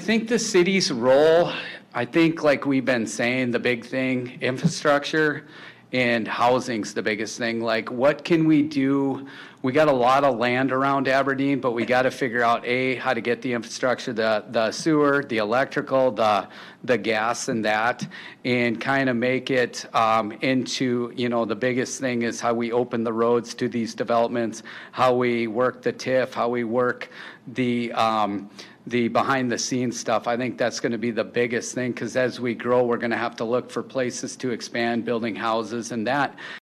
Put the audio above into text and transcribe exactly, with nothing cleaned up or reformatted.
think the city's role, I think like we've been saying, the big thing, infrastructure and housing's the biggest thing. Like, what can we do? We got a lot of land around Aberdeen, but we got to figure out, A, how to get the infrastructure, the, the sewer, the electrical, the, the gas and that, and kind of make it um, into, you know, the biggest thing is how we open the roads to these developments, how we work the T I F, how we work the, um, the behind the scenes stuff. I think that's going to be the biggest thing, because as we grow, we're going to have to look for places to expand, building houses and that.